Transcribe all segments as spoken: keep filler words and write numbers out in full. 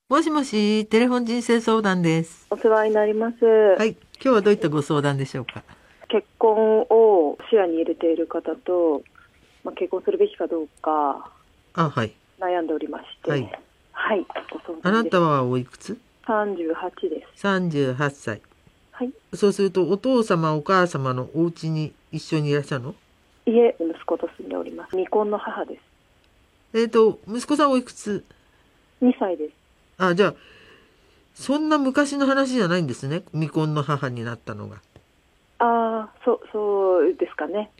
もしもし、テレフォン人生相談です。 お世話になります。 はい、今日はどういったご相談でしょうか。 結婚を視野に入れている方と、まあ、結婚するべきかどうかあ、はい。 悩んでおりまして、 はい。 はい、ご相あ談です。 なたはおいくつ？ さんじゅうはちです。 さんじゅうはっさい。 はい。 そうすると、お父様、お母様のお家に一緒にいらっしゃるの？ 家、息子と住んでおります。未婚の母です。 えっと、息子さんおいくつ？ にさいです。 あ、じゃあ、そんな昔の話じゃないんですね。未婚の母になったのが。 ああ、そう、そうですかね。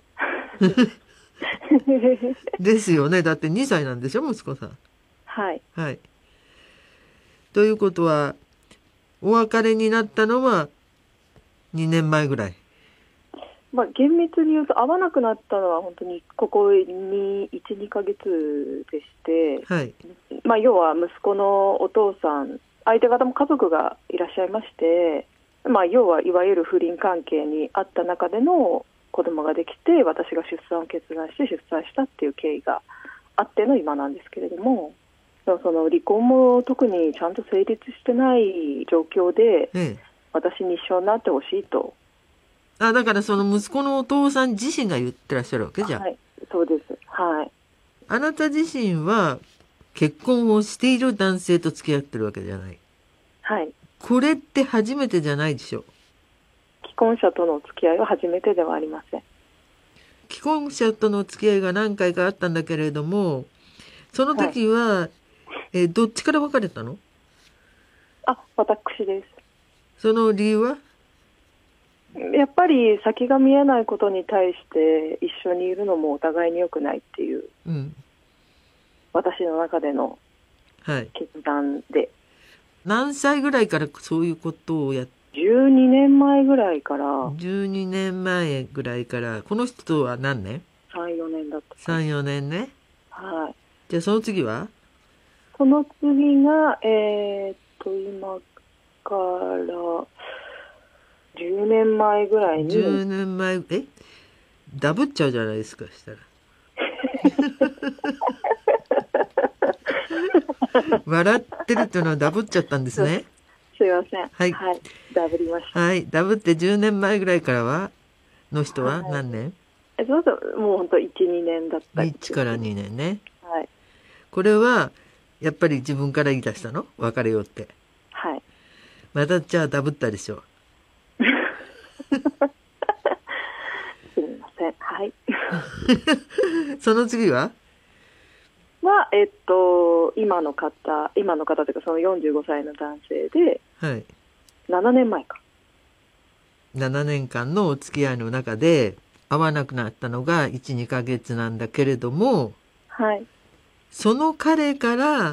ですよね。だってにさいなんでしょ、息子さん。 はい。 はい。ということは、お別れになったのはにねんまえぐらい。 まあ、厳密に言うと会わなくなったのは本当にここにいち、にかげつでして、 はい。 まあ、要は息子のお父さん、相手方も家族がいらっしゃいまして、まあ、要はいわゆる不倫関係にあった中での子供ができて、私が出産を決断して出産したっていう経緯があっての今なんですけれども、その離婚も特にちゃんと成立してない状況で、 ええ。 私に一緒になってほしいと。 あ、だからその息子のお父さん自身が言ってらっしゃるわけじゃ。 はい、そうです。はい。 あなた自身は結婚をしている男性と付き合ってるわけじゃない。 はい。 これって初めてじゃないでしょ。 既婚者とのお付き合いは初めてではありません。 既婚者との付き合いが何回かあったんだけれども、そのはい。 時は、えーどっちから別れたの？ あ、私です。 その理由は？ やっぱり先が見えないことに対して一緒にいるのもお互いに良くないっていううん。 私の中でのはい。 決断で、 何歳ぐらいからそういうことをやっじゅうにねんまえぐらいからじゅうにねんまえぐらいから、この人とは何年？ さん、よねんだったかさん、よねんね。 な。はい。 じゃあその次は？ その次が、えーっと、今からじゅうねんまえぐらいに、 じゅうねんまえ、えダブっちゃうじゃないですか、したら。笑ってるっていうのはダブっちゃったんですね。 すいません。 はい。 はい。ダブりました。 はい。ダブってじゅうねんまえぐらいからは、の人ははい。 何年？ えそうそう、もう本当いち、にねんだったりいち からですね。 にねんね。 はい。 これは、やっぱり自分から言い出したの？別れようって。 はい。 またじゃあダブったでしょ。 すみません。はい。 その次は？ は、えっと、今の方、今の方というか、そのよんじゅうごさいの男性で、 はい。 ななねんまえか。 ななねんかんのお付き合いの中で、会わなくなったのがいち、にかげつなんだけれども、 はい。 その彼から、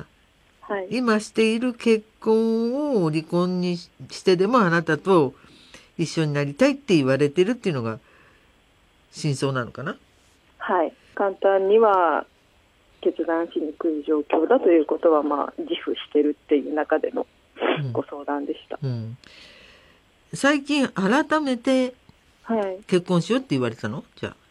はい。 今している結婚を離婚にしてでもあなたと一緒になりたいって言われてるっていうのが真相なのかな？ はい。簡単には決断しにくい状況だということは、まあ、自負してるっていう中でのうん。 ご相談でした。 うん。最近改めてはい。 結婚しようって言われたの？じゃあ。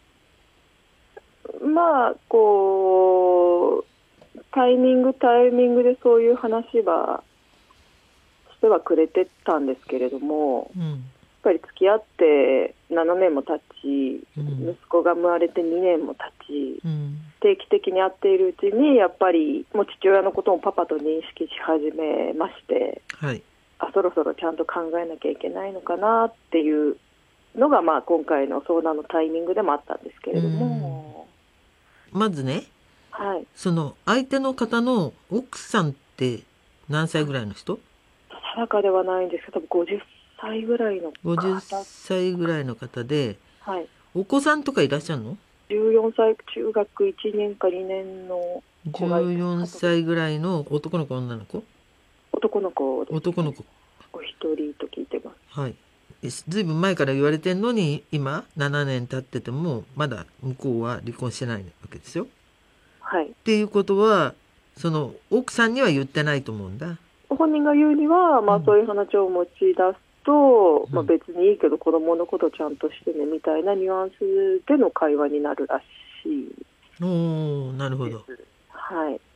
まあ、こう、タイミングタイミングでそういう話はしてはくれてたんですけれども、 うん。 やっぱり付き合ってななねんも経ち、 うん。 息子が生まれてにねんも経ち、 うん。 定期的に会っているうちにやっぱりもう父親のこともパパと認識し始めまして、 はい。 あ、そろそろちゃんと考えなきゃいけないのかなっていうのが、まあ、今回の相談のタイミングでもあったんですけうれどん。 も、 まずね、 はい、 その相手の方の奥さんって何歳ぐらいの人？ 定かではないんですけど、多分ごじゅっさいぐらいのごじゅっ方、 さいぐらいの方で、 はい、 お子さんとかいらっしゃるの？ じゅうよんさい、中学いちねんかにねんの子がいるじゅうよん家族です。 歳ぐらいの男の子女の子？ 男の子ですね。 男の子。 お一人と聞いてます。 はい。ずいぶん前から言われてんのに、今ななねん経っててもまだ向こうは離婚してないわけですよ。っはい。 ていうことは、その奥さんには言ってないと思うんだ。 本人が言うには、まあ、 うん。 そういう話を持ち出すと、まあ、 うん。 別にいいけど子供のことちゃんとしてねみたいなニュアンスでの会話になるらしいおー、なるほど。 です。はい。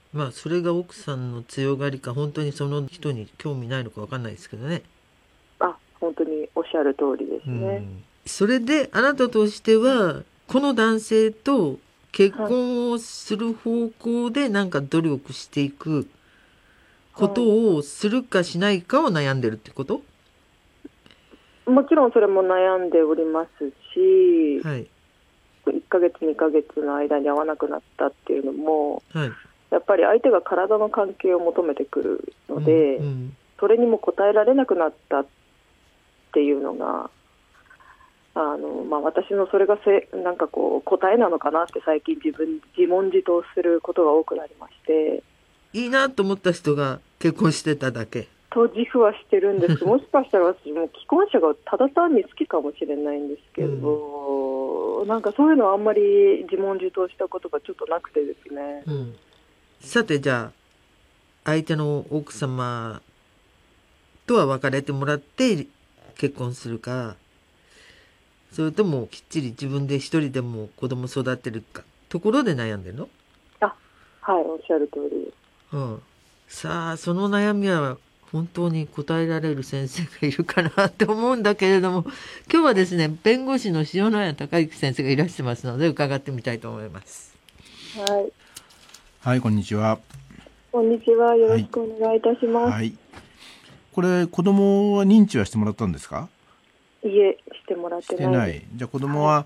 まあそれが奥さんの強がりか本当にその人に興味ないのか分かんないですけどね。 あ、本当におっしゃる通りですうね。 ん、それであなたとしてはこの男性と結婚をする方向でなんか努力していくことをするかしないかを悩んでるってこと？ もちろんそれも悩んでおりますし、 はい、 いっかげつにかげつの間に会わなくなったっていうのも、 はい、 やっぱり相手が体の関係を求めてくるので、 うんうん、 それにも応えられなくなったっていうのが、あのまあ、私のそれがせなんかこう答えなのかなって最近自分自問自答することが多くなりまして。 いいなと思った人が結婚してただけと自負はしてるんです。もしかしたら私も既婚者がただ単に好きかもしれないんですけど、うん、なんかそういうのはあんまり自問自答したことがちょっとなくてですね、 うん、さてじゃあ相手の奥様とは別れてもらって結婚するか、それともきっちり自分で一人でも子供育てるかところで悩んでるの？ あ、はい、おっしゃる通りです。 うん、さあその悩みは本当に答えられる先生がいるかなって思うんだけれども、今日はですね弁護士の塩谷隆之先生がいらしてますので伺ってみたいと思います。 はい、 はい、こんにちは。 こんにちは、よろしくお願いいたします。 はい、これ子供は認知はしてもらったんですか？ いえ、してもらってない。してない。 じゃあ子供は、はい、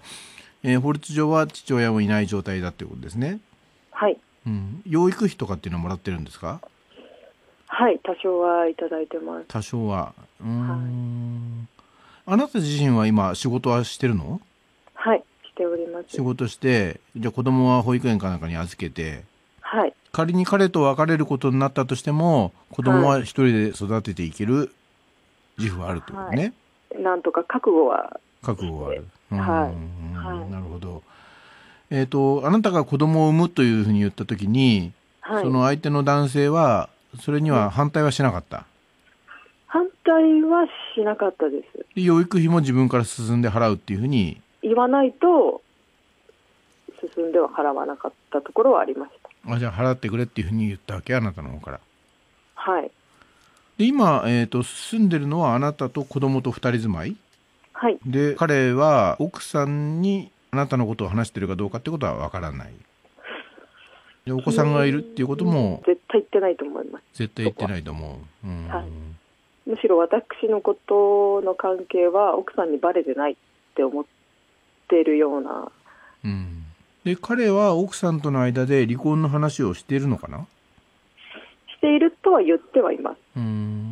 えー、法律上は父親もいない状態だということですね。 はい、 うん、養育費とかっていうのはもらってるんですか？ はい、多少はいただいてます。 多少は。うーん、はい、あなた自身は今仕事はしてるの？はい、 しております。 仕事して、じゃあ子供は保育園かなんかに預けて、 はい、 仮に彼と別れることになったとしても子供は一人で育てていける自負はあるということね。 はい、なんとか覚悟は覚悟はある。 はい、 はい、なるほど。えーと、あなたが子供を産むというふうに言ったときに、はい、その相手の男性はそれには反対はしなかった？ 反対はしなかったです。 で養育費も自分から進んで払うっていうふうに言わないと進んでは払わなかったところはありました。 あ、じゃあ払ってくれっていうふうに言ったわけ、あなたの方から。 はい。 で今、えーと、住んでるのはあなたと子供と二人住まい？ はい。 で彼は奥さんにあなたのことを話してるかどうかってことはわからない。でお子さんがいるっていうことも絶対言ってないと思います。 絶対言ってないと思う。うん、 はい、むしろ私のことの関係は奥さんにバレてないって思っているような。 うん、で彼は奥さんとの間で離婚の話をしているのかな？ しているとは言ってはいます。 うん、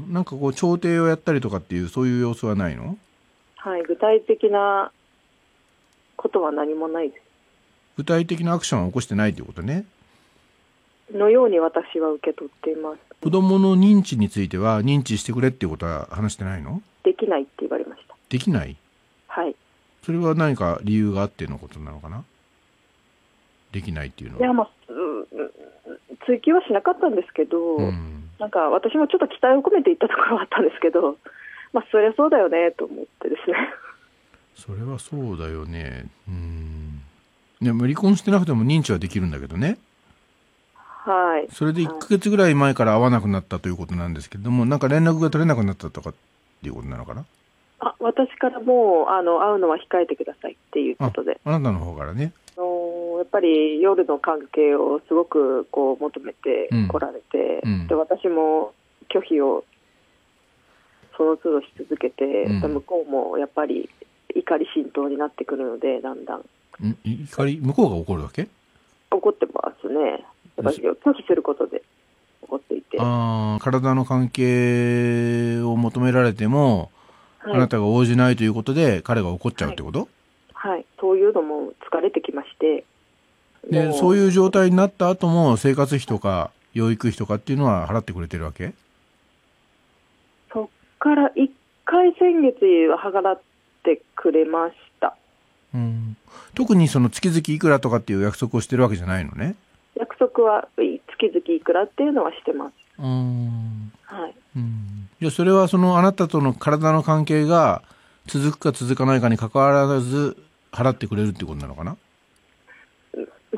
なんかこう調停をやったりとかっていうそういう様子はないの？ はい、具体的なことは何もないです。 具体的なアクションは起こしてないということね。 のように私は受け取っています。 子供の認知については認知してくれっていうことは話してないの？ できないって言われました。 できない？ はい。 それは何か理由があってのことなのかな？できないっていうのは。 いや、まあ、追及はしなかったんですけど、うん、なんか私もちょっと期待を込めていったところはあったんですけど、まあそりゃそうだよねと思ってですね。 それはそうだよね。うん。でも離婚してなくても認知はできるんだけどね。 はい。 それでいっかげつぐらい前から会わなくなったということなんですけども、なんか連絡が取れなくなったとかっていうことなのかな？ あ、私からもうあの会うのは控えてくださいっていうことで。 あ、あなたの方からね。 あのやっぱり夜の関係をすごくこう求めてこられて、うんうん、で私も拒否をその都度し続けて、うん、向こうもやっぱり怒り心頭になってくるので、だんだん。 ん怒り向こうが怒るわけ？ 怒ってますね。やっぱり拒否することで怒っていて。 あ、体の関係を求められても、はい、あなたが応じないということで彼が怒っちゃうってこと？ はい、はい、そういうのも疲れてきまして。 でそういう状態になった後も生活費とか養育費とかっていうのは払ってくれてるわけ？ そっからいっかい先月は払ってくれました。 うん、特にその月々いくらとかっていう約束をしてるわけじゃないのね？ 約束は月々いくらっていうのはしてます。 うーん、 はい。 うん、じゃあそれはそのあなたとの体の関係が続くか続かないかに関わらず払ってくれるってことなのかな？ ま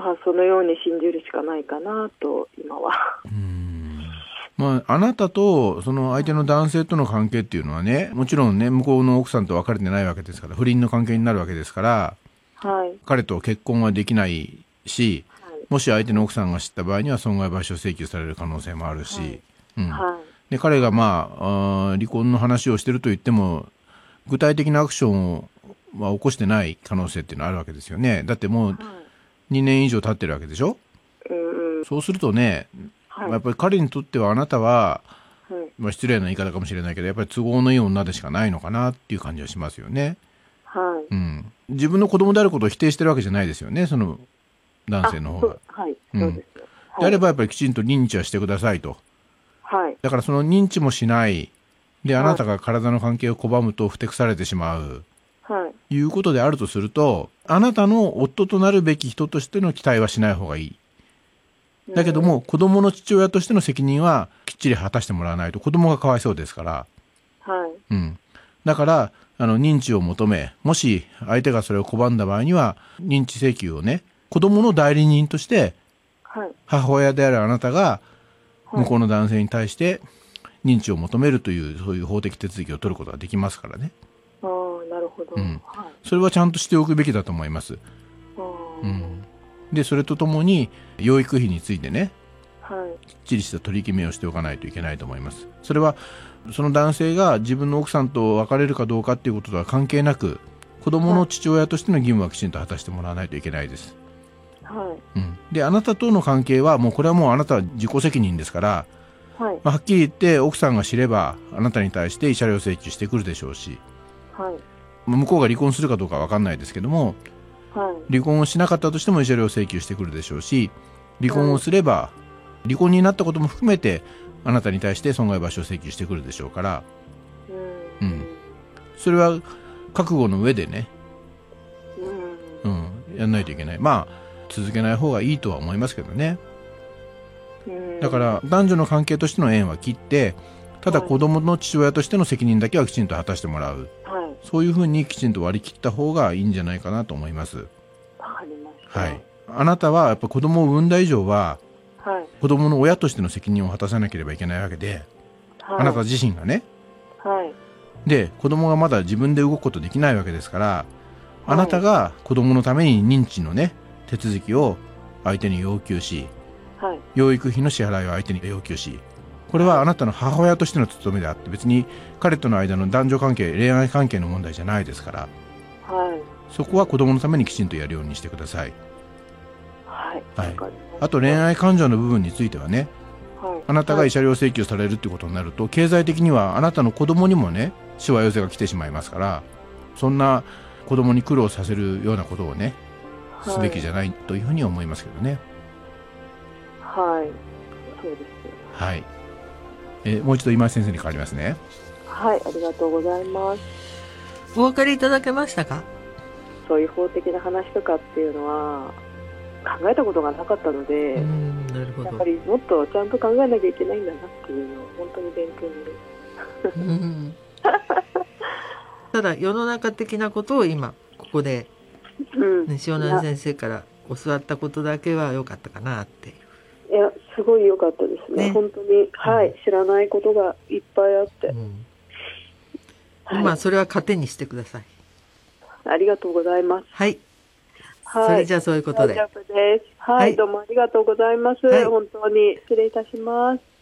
まあ、そのように信じるしかないかなと今は。 うーん、まあ、あなたとその相手の男性との関係っていうのはね、もちろんね、向こうの奥さんと別れてないわけですから、不倫の関係になるわけですから、 はい、 彼と結婚はできないし、はい、もし相手の奥さんが知った場合には損害賠償請求される可能性もあるし、はい、うんはい、で彼が、まあ、あ離婚の話をしてると言っても具体的なアクションを、まあ、起こしてない可能性っていうのはあるわけですよね。だってもうにねん以上経ってるわけでしょ、うん、そうするとね、はい、やっぱり彼にとってはあなたは、はい、まあ、失礼な言い方かもしれないけどやっぱり都合のいい女でしかないのかなっていう感じはしますよね。はいうん、自分の子供であることを否定してるわけじゃないですよね、その男性の方が。はい、うん、そうです。はい、であればやっぱりきちんと認知はしてくださいと。はい。だからその認知もしない。で、あなたが体の関係を拒むとふてくされてしまう。はい。いうことであるとすると、あなたの夫となるべき人としての期待はしない方がいい。だけども、子供の父親としての責任はきっちり果たしてもらわないと子供がかわいそうですから。はい。うん。だから、あの、認知を求め、もし相手がそれを拒んだ場合には、認知請求をね、子供の代理人として、はい、母親であるあなたが、向こうの男性に対して認知を求めるという、そういう法的手続きを取ることができますからね。 ああ、なるほど。うん。 はい、それはちゃんとしておくべきだと思います。うん。で、それとともに、養育費についてね、はい、きっちりした取り決めをしておかないといけないと思います。それは、その男性が自分の奥さんと別れるかどうかっていうこととは関係なく、子供の父親としての義務はきちんと果たしてもらわないといけないです。はいうん、であなたとの関係はもうこれはもうあなたは自己責任ですから、はいまあ、はっきり言って奥さんが知ればあなたに対して慰謝料請求してくるでしょうし、はい、向こうが離婚するかどうかは分かんないですけども、はい、離婚をしなかったとしても慰謝料請求してくるでしょうし、離婚をすれば離婚になったことも含めてあなたに対して損害賠償請求してくるでしょうから、うんうん、それは覚悟の上でね、うん、やんないといけない。まあ続けない方がいいとは思いますけどね。だから男女の関係としての縁は切って、ただ子供の父親としての責任だけはきちんと果たしてもらう、はい、そういうふうにきちんと割り切った方がいいんじゃないかなと思います。 わかりました。 はい、あなたはやっぱ子供を産んだ以上は、はい、子供の親としての責任を果たさなければいけないわけで、はい、あなた自身がね、はい、で子供がまだ自分で動くことできないわけですから、はい、あなたが子供のために認知のね手続きを相手に要求し、はい、養育費の支払いを相手に要求し、これはあなたの母親としての務めであって、別に彼との間の男女関係、恋愛関係の問題じゃないですから、はい、そこは子供のためにきちんとやるようにしてください。はいはい、あと恋愛感情の部分についてはね、はい、あなたが慰謝料請求されるってことになると、経済的にはあなたの子供にもねしわ寄せが来てしまいますから、そんな子供に苦労させるようなことをねすべきじゃないというふうに思いますけどね。 はい、そうです。 はい。えもう一度今井先生に変わりますね。 はい、ありがとうございます。 お分かりいただけましたか？ そういう法的な話とかっていうのは考えたことがなかったので、うん、なるほど。やっぱりもっとちゃんと考えなきゃいけないんだなっていうのを本当に勉強に、うん、 ただ世の中的なことを今ここで、うんね、塩谷先生から教わったことだけは良かったかなっていう。 いや、すごい良かったですね。ね、本当に、はい、うん、知らないことがいっぱいあって。うんはい、まあ、それは糧にしてください。 ありがとうございます。 はい。はい、それじゃあそういうことで。 大丈夫です。はい、はい、どうもありがとうございます。はい、本当に失礼いたします。